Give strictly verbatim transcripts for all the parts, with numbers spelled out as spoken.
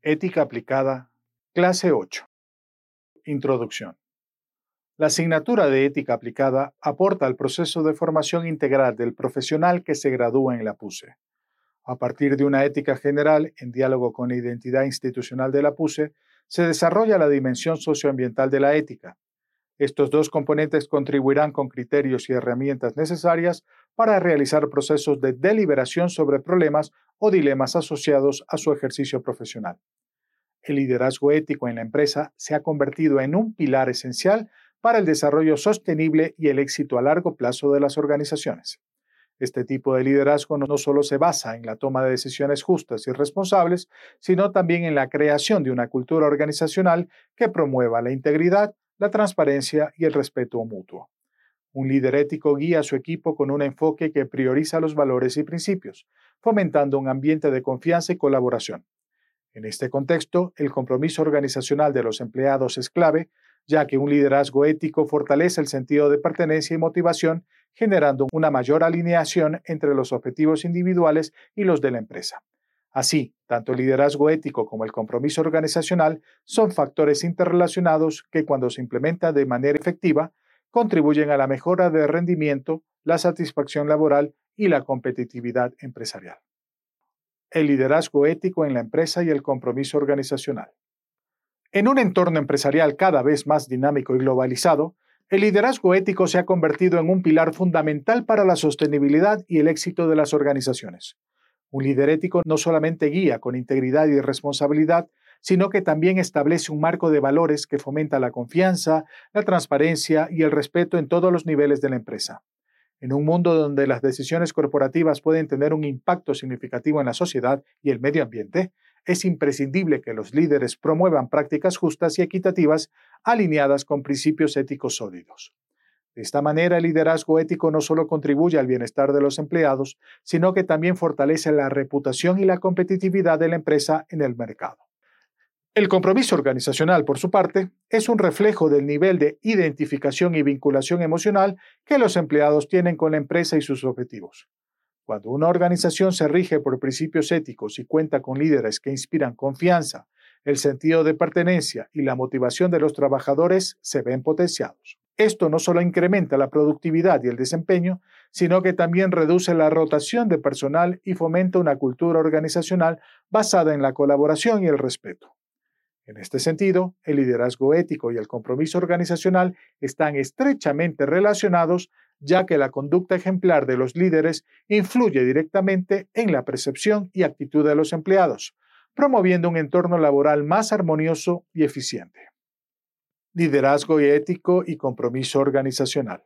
Ética aplicada, clase ocho. Introducción. La asignatura de ética aplicada aporta al proceso de formación integral del profesional que se gradúa en la PUCE. A partir de una ética general, en diálogo con la identidad institucional de la PUCE, se desarrolla la dimensión socioambiental de la ética. Estos dos componentes contribuirán con criterios y herramientas necesarias para realizar procesos de deliberación sobre problemas o dilemas asociados a su ejercicio profesional. El liderazgo ético en la empresa se ha convertido en un pilar esencial para el desarrollo sostenible y el éxito a largo plazo de las organizaciones. Este tipo de liderazgo no solo se basa en la toma de decisiones justas y responsables, sino también en la creación de una cultura organizacional que promueva la integridad, la transparencia y el respeto mutuo. Un líder ético guía a su equipo con un enfoque que prioriza los valores y principios, fomentando un ambiente de confianza y colaboración. En este contexto, el compromiso organizacional de los empleados es clave, ya que un liderazgo ético fortalece el sentido de pertenencia y motivación, generando una mayor alineación entre los objetivos individuales y los de la empresa. Así, tanto el liderazgo ético como el compromiso organizacional son factores interrelacionados que, cuando se implementan de manera efectiva, contribuyen a la mejora del rendimiento, la satisfacción laboral y la competitividad empresarial. El liderazgo ético en la empresa y el compromiso organizacional. En un entorno empresarial cada vez más dinámico y globalizado, el liderazgo ético se ha convertido en un pilar fundamental para la sostenibilidad y el éxito de las organizaciones. Un líder ético no solamente guía con integridad y responsabilidad, sino que también establece un marco de valores que fomenta la confianza, la transparencia y el respeto en todos los niveles de la empresa. En un mundo donde las decisiones corporativas pueden tener un impacto significativo en la sociedad y el medio ambiente, es imprescindible que los líderes promuevan prácticas justas y equitativas alineadas con principios éticos sólidos. De esta manera, el liderazgo ético no solo contribuye al bienestar de los empleados, sino que también fortalece la reputación y la competitividad de la empresa en el mercado. El compromiso organizacional, por su parte, es un reflejo del nivel de identificación y vinculación emocional que los empleados tienen con la empresa y sus objetivos. Cuando una organización se rige por principios éticos y cuenta con líderes que inspiran confianza, el sentido de pertenencia y la motivación de los trabajadores se ven potenciados. Esto no solo incrementa la productividad y el desempeño, sino que también reduce la rotación de personal y fomenta una cultura organizacional basada en la colaboración y el respeto. En este sentido, el liderazgo ético y el compromiso organizacional están estrechamente relacionados, ya que la conducta ejemplar de los líderes influye directamente en la percepción y actitud de los empleados, promoviendo un entorno laboral más armonioso y eficiente. Liderazgo ético y compromiso organizacional.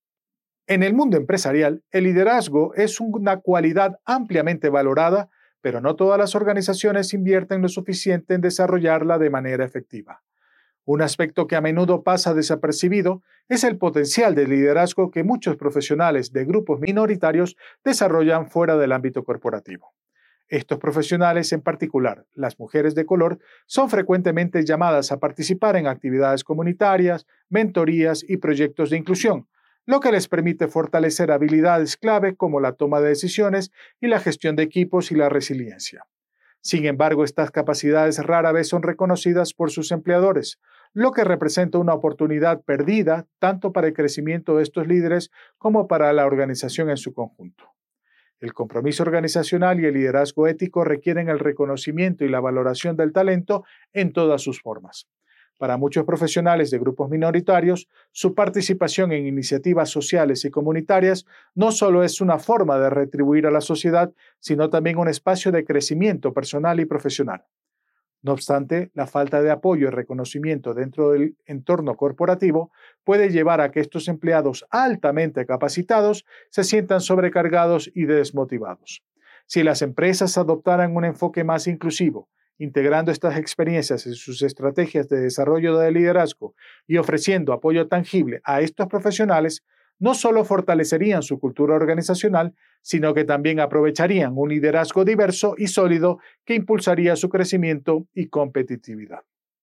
En el mundo empresarial, el liderazgo es una cualidad ampliamente valorada, pero no todas las organizaciones invierten lo suficiente en desarrollarla de manera efectiva. Un aspecto que a menudo pasa desapercibido es el potencial de liderazgo que muchos profesionales de grupos minoritarios desarrollan fuera del ámbito corporativo. Estos profesionales, en particular las mujeres de color, son frecuentemente llamadas a participar en actividades comunitarias, mentorías y proyectos de inclusión, lo que les permite fortalecer habilidades clave como la toma de decisiones y la gestión de equipos y la resiliencia. Sin embargo, estas capacidades rara vez son reconocidas por sus empleadores, lo que representa una oportunidad perdida tanto para el crecimiento de estos líderes como para la organización en su conjunto. El compromiso organizacional y el liderazgo ético requieren el reconocimiento y la valoración del talento en todas sus formas. Para muchos profesionales de grupos minoritarios, su participación en iniciativas sociales y comunitarias no solo es una forma de retribuir a la sociedad, sino también un espacio de crecimiento personal y profesional. No obstante, la falta de apoyo y reconocimiento dentro del entorno corporativo puede llevar a que estos empleados altamente capacitados se sientan sobrecargados y desmotivados. Si las empresas adoptaran un enfoque más inclusivo, integrando estas experiencias en sus estrategias de desarrollo de liderazgo y ofreciendo apoyo tangible a estos profesionales, no solo fortalecerían su cultura organizacional, sino que también aprovecharían un liderazgo diverso y sólido que impulsaría su crecimiento y competitividad.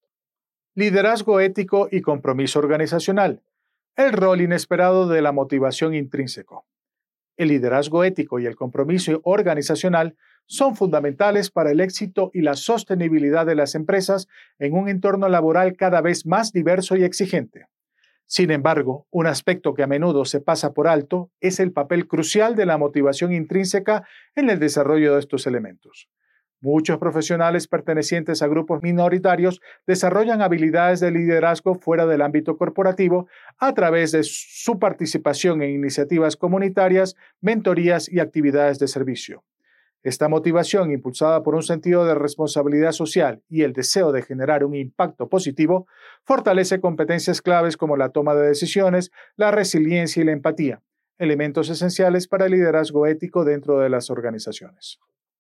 Liderazgo ético y compromiso organizacional. El rol inesperado de la motivación intrínseco. El liderazgo ético y el compromiso organizacional son fundamentales para el éxito y la sostenibilidad de las empresas en un entorno laboral cada vez más diverso y exigente. Sin embargo, un aspecto que a menudo se pasa por alto es el papel crucial de la motivación intrínseca en el desarrollo de estos elementos. Muchos profesionales pertenecientes a grupos minoritarios desarrollan habilidades de liderazgo fuera del ámbito corporativo a través de su participación en iniciativas comunitarias, mentorías y actividades de servicio. Esta motivación, impulsada por un sentido de responsabilidad social y el deseo de generar un impacto positivo, fortalece competencias claves como la toma de decisiones, la resiliencia y la empatía, elementos esenciales para el liderazgo ético dentro de las organizaciones.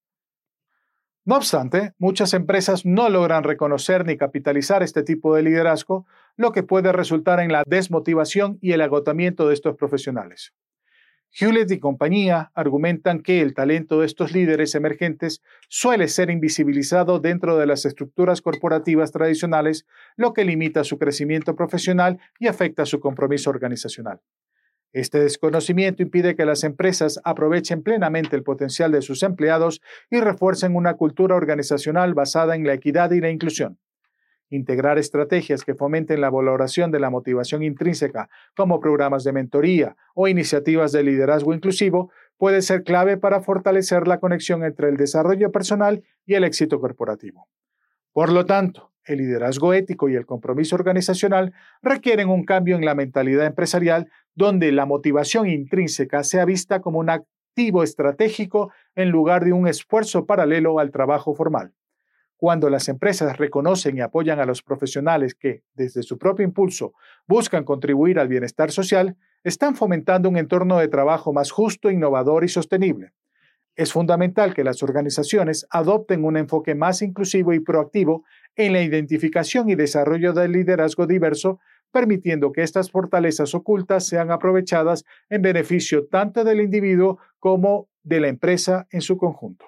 No obstante, muchas empresas no logran reconocer ni capitalizar este tipo de liderazgo, lo que puede resultar en la desmotivación y el agotamiento de estos profesionales. Hewlett y compañía argumentan que el talento de estos líderes emergentes suele ser invisibilizado dentro de las estructuras corporativas tradicionales, lo que limita su crecimiento profesional y afecta su compromiso organizacional. Este desconocimiento impide que las empresas aprovechen plenamente el potencial de sus empleados y refuercen una cultura organizacional basada en la equidad y la inclusión. Integrar estrategias que fomenten la valoración de la motivación intrínseca, como programas de mentoría o iniciativas de liderazgo inclusivo, puede ser clave para fortalecer la conexión entre el desarrollo personal y el éxito corporativo. Por lo tanto, el liderazgo ético y el compromiso organizacional requieren un cambio en la mentalidad empresarial donde la motivación intrínseca sea vista como un activo estratégico en lugar de un esfuerzo paralelo al trabajo formal. Cuando las empresas reconocen y apoyan a los profesionales que, desde su propio impulso, buscan contribuir al bienestar social, están fomentando un entorno de trabajo más justo, innovador y sostenible. Es fundamental que las organizaciones adopten un enfoque más inclusivo y proactivo en la identificación y desarrollo del liderazgo diverso, permitiendo que estas fortalezas ocultas sean aprovechadas en beneficio tanto del individuo como de la empresa en su conjunto.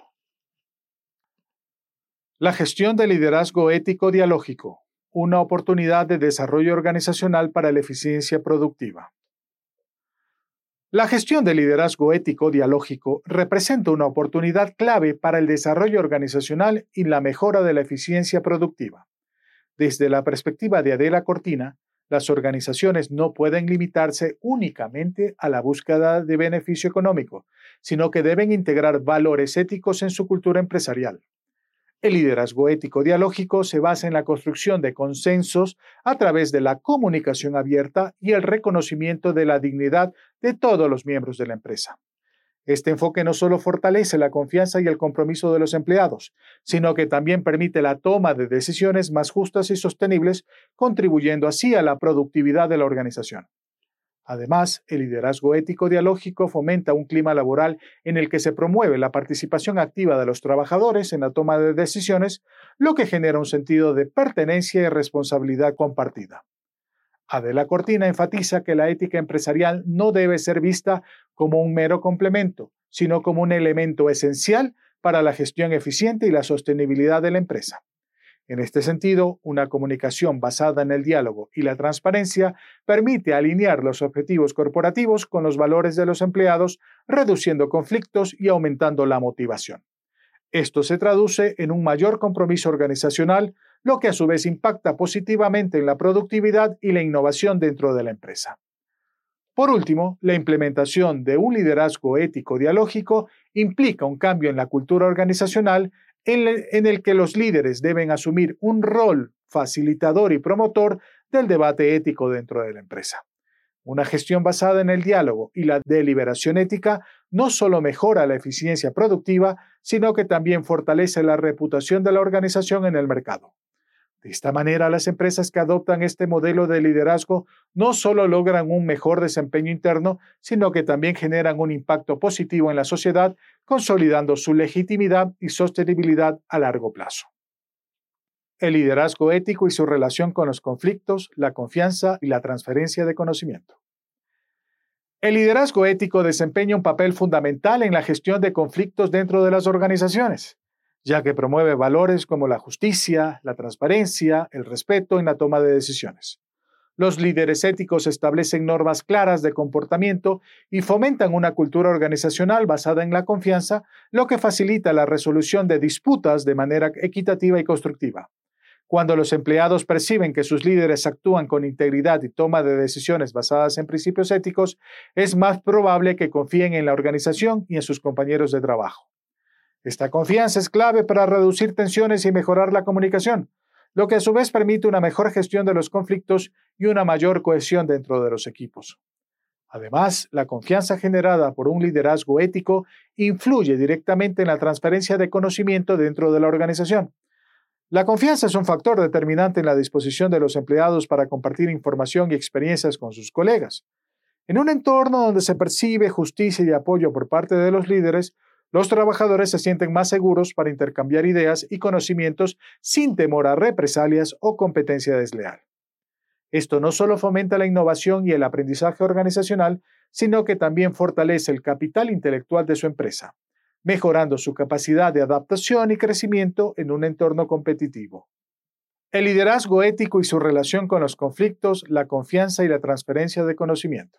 La gestión del liderazgo ético dialógico, una oportunidad de desarrollo organizacional para la eficiencia productiva. La gestión del liderazgo ético dialógico representa una oportunidad clave para el desarrollo organizacional y la mejora de la eficiencia productiva. Desde la perspectiva de Adela Cortina, las organizaciones no pueden limitarse únicamente a la búsqueda de beneficio económico, sino que deben integrar valores éticos en su cultura empresarial. El liderazgo ético dialógico se basa en la construcción de consensos a través de la comunicación abierta y el reconocimiento de la dignidad de todos los miembros de la empresa. Este enfoque no solo fortalece la confianza y el compromiso de los empleados, sino que también permite la toma de decisiones más justas y sostenibles, contribuyendo así a la productividad de la organización. Además, el liderazgo ético dialógico fomenta un clima laboral en el que se promueve la participación activa de los trabajadores en la toma de decisiones, lo que genera un sentido de pertenencia y responsabilidad compartida. Adela Cortina enfatiza que la ética empresarial no debe ser vista como un mero complemento, sino como un elemento esencial para la gestión eficiente y la sostenibilidad de la empresa. En este sentido, una comunicación basada en el diálogo y la transparencia permite alinear los objetivos corporativos con los valores de los empleados, reduciendo conflictos y aumentando la motivación. Esto se traduce en un mayor compromiso organizacional, lo que a su vez impacta positivamente en la productividad y la innovación dentro de la empresa. Por último, la implementación de un liderazgo ético dialógico implica un cambio en la cultura organizacional en el que los líderes deben asumir un rol facilitador y promotor del debate ético dentro de la empresa. Una gestión basada en el diálogo y la deliberación ética no solo mejora la eficiencia productiva, sino que también fortalece la reputación de la organización en el mercado. De esta manera, las empresas que adoptan este modelo de liderazgo no solo logran un mejor desempeño interno, sino que también generan un impacto positivo en la sociedad, consolidando su legitimidad y sostenibilidad a largo plazo. El liderazgo ético y su relación con los conflictos, la confianza y la transferencia de conocimiento. El liderazgo ético desempeña un papel fundamental en la gestión de conflictos dentro de las organizaciones, ya que promueve valores como la justicia, la transparencia, el respeto en la toma de decisiones. Los líderes éticos establecen normas claras de comportamiento y fomentan una cultura organizacional basada en la confianza, lo que facilita la resolución de disputas de manera equitativa y constructiva. Cuando los empleados perciben que sus líderes actúan con integridad y toma de decisiones basadas en principios éticos, es más probable que confíen en la organización y en sus compañeros de trabajo. Esta confianza es clave para reducir tensiones y mejorar la comunicación, lo que a su vez permite una mejor gestión de los conflictos y una mayor cohesión dentro de los equipos. Además, la confianza generada por un liderazgo ético influye directamente en la transferencia de conocimiento dentro de la organización. La confianza es un factor determinante en la disposición de los empleados para compartir información y experiencias con sus colegas. En un entorno donde se percibe justicia y apoyo por parte de los líderes, los trabajadores se sienten más seguros para intercambiar ideas y conocimientos sin temor a represalias o competencia desleal. Esto no solo fomenta la innovación y el aprendizaje organizacional, sino que también fortalece el capital intelectual de su empresa, mejorando su capacidad de adaptación y crecimiento en un entorno competitivo. El liderazgo ético y su relación con los conflictos, la confianza y la transferencia de conocimiento.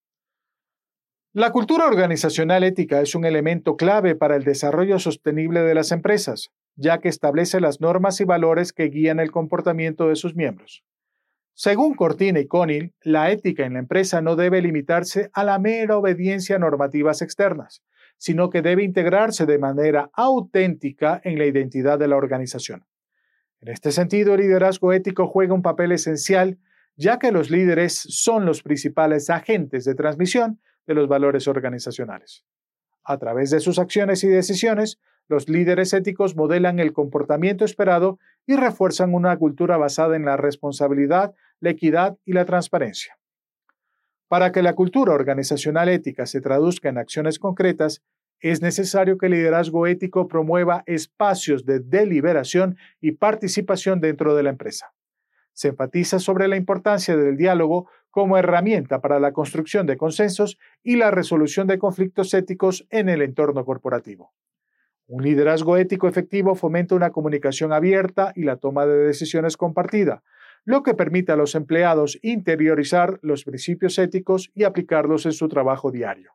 La cultura organizacional ética es un elemento clave para el desarrollo sostenible de las empresas, ya que establece las normas y valores que guían el comportamiento de sus miembros. Según Cortina y Conil, la ética en la empresa no debe limitarse a la mera obediencia a normativas externas, sino que debe integrarse de manera auténtica en la identidad de la organización. En este sentido, el liderazgo ético juega un papel esencial, ya que los líderes son los principales agentes de transmisión de los valores organizacionales. A través de sus acciones y decisiones, los líderes éticos modelan el comportamiento esperado y refuerzan una cultura basada en la responsabilidad, la equidad y la transparencia. Para que la cultura organizacional ética se traduzca en acciones concretas, es necesario que el liderazgo ético promueva espacios de deliberación y participación dentro de la empresa. Se enfatiza sobre la importancia del diálogo como herramienta para la construcción de consensos y la resolución de conflictos éticos en el entorno corporativo. Un liderazgo ético efectivo fomenta una comunicación abierta y la toma de decisiones compartida, lo que permite a los empleados interiorizar los principios éticos y aplicarlos en su trabajo diario.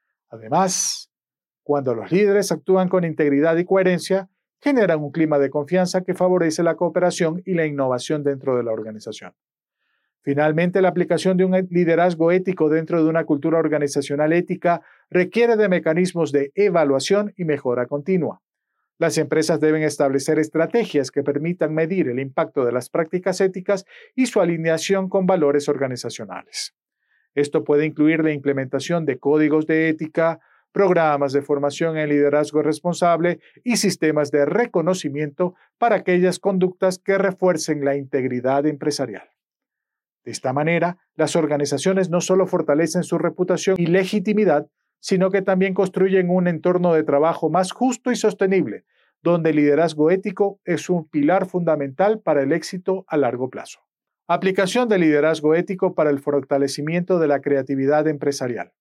Además, cuando los líderes actúan con integridad y coherencia, generan un clima de confianza que favorece la cooperación y la innovación dentro de la organización. Finalmente, la aplicación de un liderazgo ético dentro de una cultura organizacional ética requiere de mecanismos de evaluación y mejora continua. Las empresas deben establecer estrategias que permitan medir el impacto de las prácticas éticas y su alineación con valores organizacionales. Esto puede incluir la implementación de códigos de ética, programas de formación en liderazgo responsable y sistemas de reconocimiento para aquellas conductas que refuercen la integridad empresarial. De esta manera, las organizaciones no solo fortalecen su reputación y legitimidad, sino que también construyen un entorno de trabajo más justo y sostenible, donde el liderazgo ético es un pilar fundamental para el éxito a largo plazo. Aplicación del liderazgo ético para el fortalecimiento de la creatividad empresarial.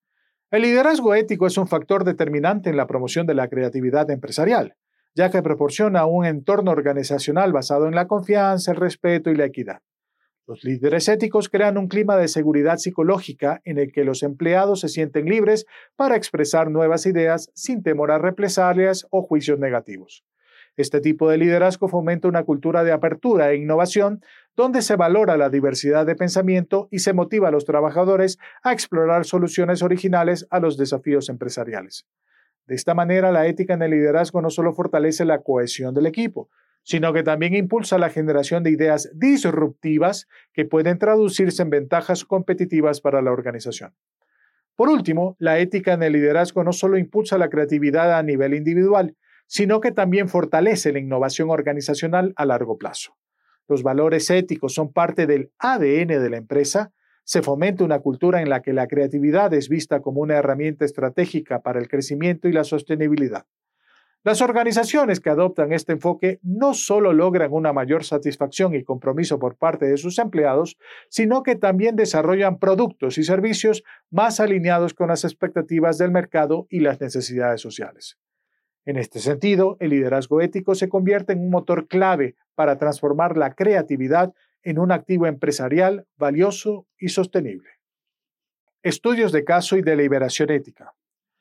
El liderazgo ético es un factor determinante en la promoción de la creatividad empresarial, ya que proporciona un entorno organizacional basado en la confianza, el respeto y la equidad. Los líderes éticos crean un clima de seguridad psicológica en el que los empleados se sienten libres para expresar nuevas ideas sin temor a represalias o juicios negativos. Este tipo de liderazgo fomenta una cultura de apertura e innovación donde se valora la diversidad de pensamiento y se motiva a los trabajadores a explorar soluciones originales a los desafíos empresariales. De esta manera, la ética en el liderazgo no solo fortalece la cohesión del equipo, sino que también impulsa la generación de ideas disruptivas que pueden traducirse en ventajas competitivas para la organización. Por último, la ética en el liderazgo no solo impulsa la creatividad a nivel individual, sino que también fortalece la innovación organizacional a largo plazo. Los valores éticos son parte del A D N de la empresa. Se fomenta una cultura en la que la creatividad es vista como una herramienta estratégica para el crecimiento y la sostenibilidad. Las organizaciones que adoptan este enfoque no solo logran una mayor satisfacción y compromiso por parte de sus empleados, sino que también desarrollan productos y servicios más alineados con las expectativas del mercado y las necesidades sociales. En este sentido, el liderazgo ético se convierte en un motor clave para transformar la creatividad en un activo empresarial valioso y sostenible. Estudios de caso y deliberación ética.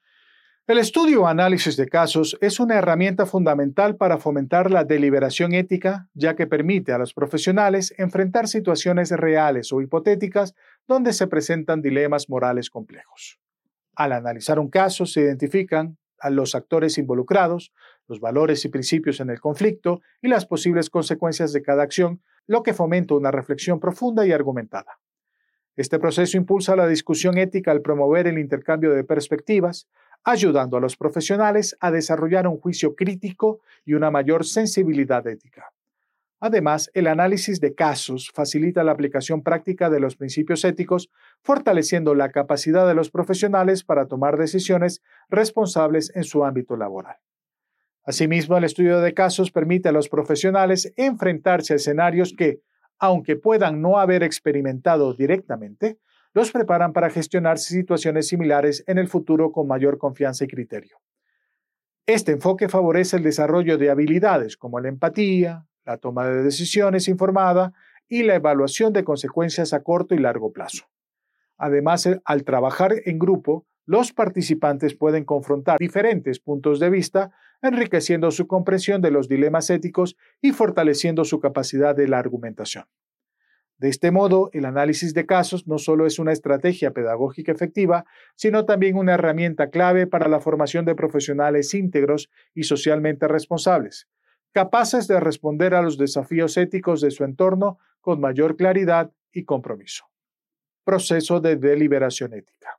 El estudio o análisis de casos es una herramienta fundamental para fomentar la deliberación ética, ya que permite a los profesionales enfrentar situaciones reales o hipotéticas donde se presentan dilemas morales complejos. Al analizar un caso, se identifican a los actores involucrados, los valores y principios en el conflicto y las posibles consecuencias de cada acción, lo que fomenta una reflexión profunda y argumentada. Este proceso impulsa la discusión ética al promover el intercambio de perspectivas, ayudando a los profesionales a desarrollar un juicio crítico y una mayor sensibilidad ética. Además, el análisis de casos facilita la aplicación práctica de los principios éticos, fortaleciendo la capacidad de los profesionales para tomar decisiones responsables en su ámbito laboral. Asimismo, el estudio de casos permite a los profesionales enfrentarse a escenarios que, aunque puedan no haber experimentado directamente, los preparan para gestionar situaciones similares en el futuro con mayor confianza y criterio. Este enfoque favorece el desarrollo de habilidades como la empatía, la toma de decisiones informada y la evaluación de consecuencias a corto y largo plazo. Además, al trabajar en grupo, los participantes pueden confrontar diferentes puntos de vista, enriqueciendo su comprensión de los dilemas éticos y fortaleciendo su capacidad de la argumentación. De este modo, el análisis de casos no solo es una estrategia pedagógica efectiva, sino también una herramienta clave para la formación de profesionales íntegros y socialmente responsables, capaces de responder a los desafíos éticos de su entorno con mayor claridad y compromiso. Proceso de deliberación ética.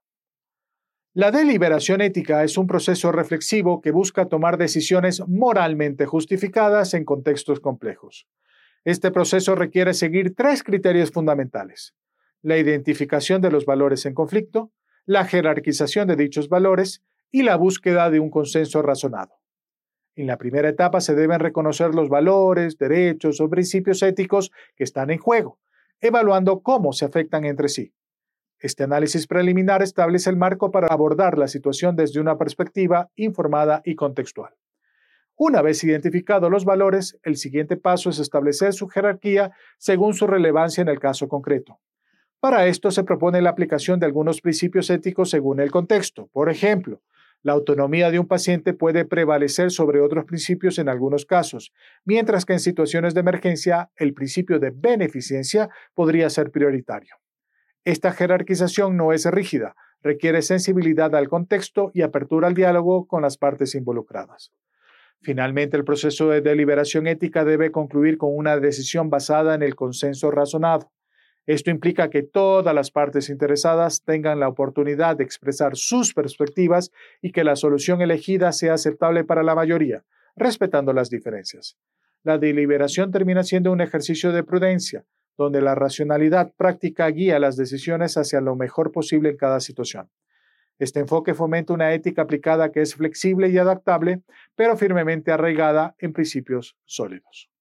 La deliberación ética es un proceso reflexivo que busca tomar decisiones moralmente justificadas en contextos complejos. Este proceso requiere seguir tres criterios fundamentales: la identificación de los valores en conflicto, la jerarquización de dichos valores y la búsqueda de un consenso razonado. En la primera etapa se deben reconocer los valores, derechos o principios éticos que están en juego, evaluando cómo se afectan entre sí. Este análisis preliminar establece el marco para abordar la situación desde una perspectiva informada y contextual. Una vez identificados los valores, el siguiente paso es establecer su jerarquía según su relevancia en el caso concreto. Para esto se propone la aplicación de algunos principios éticos según el contexto. Por ejemplo, la autonomía de un paciente puede prevalecer sobre otros principios en algunos casos, mientras que en situaciones de emergencia el principio de beneficencia podría ser prioritario. Esta jerarquización no es rígida, requiere sensibilidad al contexto y apertura al diálogo con las partes involucradas. Finalmente, el proceso de deliberación ética debe concluir con una decisión basada en el consenso razonado. Esto implica que todas las partes interesadas tengan la oportunidad de expresar sus perspectivas y que la solución elegida sea aceptable para la mayoría, respetando las diferencias. La deliberación termina siendo un ejercicio de prudencia, donde la racionalidad práctica guía las decisiones hacia lo mejor posible en cada situación. Este enfoque fomenta una ética aplicada que es flexible y adaptable, pero firmemente arraigada en principios sólidos.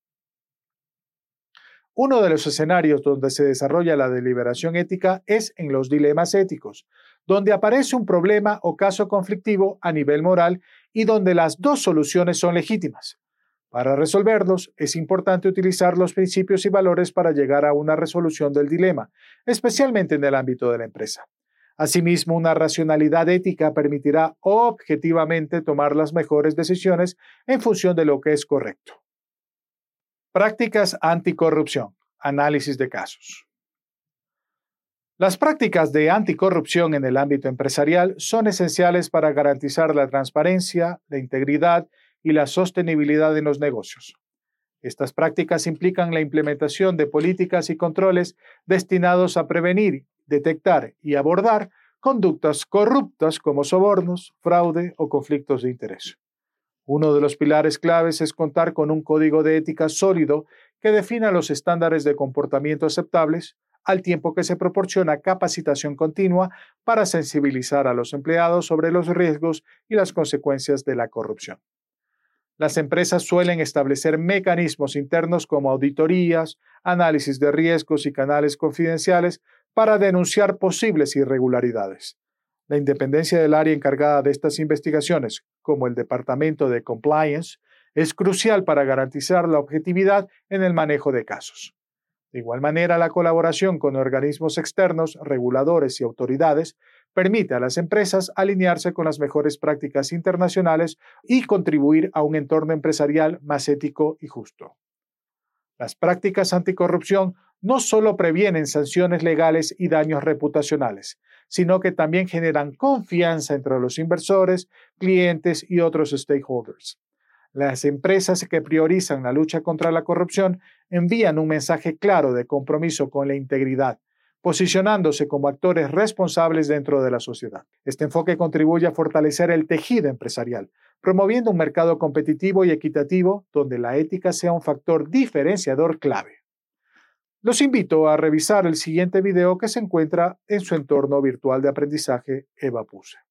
Uno de los escenarios donde se desarrolla la deliberación ética es en los dilemas éticos, donde aparece un problema o caso conflictivo a nivel moral y donde las dos soluciones son legítimas. Para resolverlos, es importante utilizar los principios y valores para llegar a una resolución del dilema, especialmente en el ámbito de la empresa. Asimismo, una racionalidad ética permitirá objetivamente tomar las mejores decisiones en función de lo que es correcto. Prácticas anticorrupción. Análisis de casos. Las prácticas de anticorrupción en el ámbito empresarial son esenciales para garantizar la transparencia, la integridad y la sostenibilidad en los negocios. Estas prácticas implican la implementación de políticas y controles destinados a prevenir, detectar y abordar conductas corruptas como sobornos, fraude o conflictos de interés. Uno de los pilares claves es contar con un código de ética sólido que defina los estándares de comportamiento aceptables, al tiempo que se proporciona capacitación continua para sensibilizar a los empleados sobre los riesgos y las consecuencias de la corrupción. Las empresas suelen establecer mecanismos internos como auditorías, análisis de riesgos y canales confidenciales para denunciar posibles irregularidades. La independencia del área encargada de estas investigaciones, como el Departamento de Compliance, es crucial para garantizar la objetividad en el manejo de casos. De igual manera, la colaboración con organismos externos, reguladores y autoridades permite a las empresas alinearse con las mejores prácticas internacionales y contribuir a un entorno empresarial más ético y justo. Las prácticas anticorrupción no solo previenen sanciones legales y daños reputacionales, sino que también generan confianza entre los inversores, clientes y otros stakeholders. Las empresas que priorizan la lucha contra la corrupción envían un mensaje claro de compromiso con la integridad, posicionándose como actores responsables dentro de la sociedad. Este enfoque contribuye a fortalecer el tejido empresarial, promoviendo un mercado competitivo y equitativo donde la ética sea un factor diferenciador clave. Los invito a revisar el siguiente video que se encuentra en su entorno virtual de aprendizaje EvaPuse.